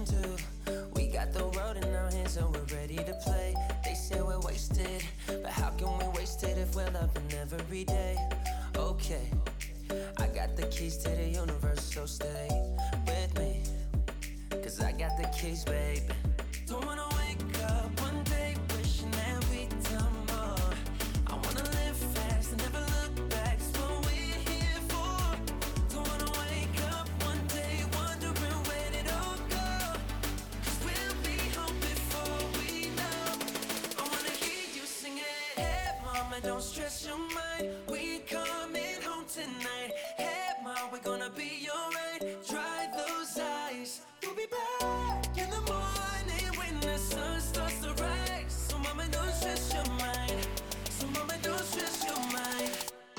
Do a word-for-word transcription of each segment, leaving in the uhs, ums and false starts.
to. We got the road in our hands and we're ready to play. They say we're wasted, but how can we waste it if we're loving every day? Okay, I got the keys to the universe, so stay with me, cause I got the keys, baby. Don't wanna wake up one day wishing that we'd done more. I wanna live fast and never look back, it's what we're here for. Don't wanna wake up one day wondering where it all go, cause we'll be home before we know. I wanna hear you sing it. Hey mama, don't stress your mind, we coming home tonight. Hey mom, we're gonna be alright. Dry those eyes, we'll be back in the morning when the sun starts to rise. So mama, don't stress your mind. So mama, don't stress your mind.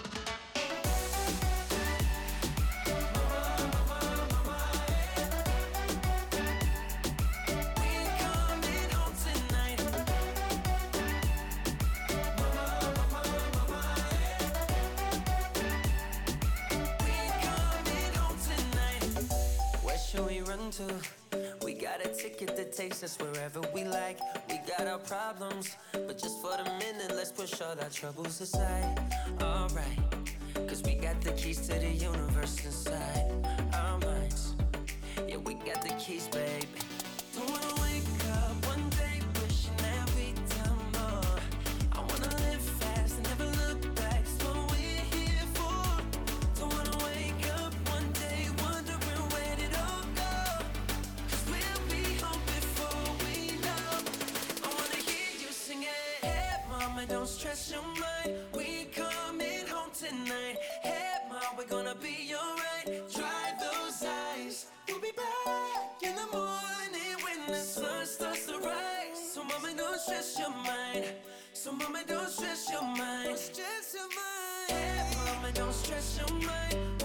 To. We got a ticket that takes us wherever we like. We got our problems, but just for the minute, let's push all our troubles aside. Alright, cause we got the keys to the universe inside our minds. Yeah, we got the keys, baby. Don't wanna wake up one day wishing that we'd done more. I wanna live fast and never look back, it's what we're here for. Don't wanna wake up one day wondering where did all go. Don't stress your mind, we coming home tonight. Hey mom, we're gonna be alright. Dry those eyes, we'll be back in the morning when the sun starts to rise. So mama, don't stress your mind. So mama, don't stress your mind. Don't stress your mind. Hey mama, don't stress your mind.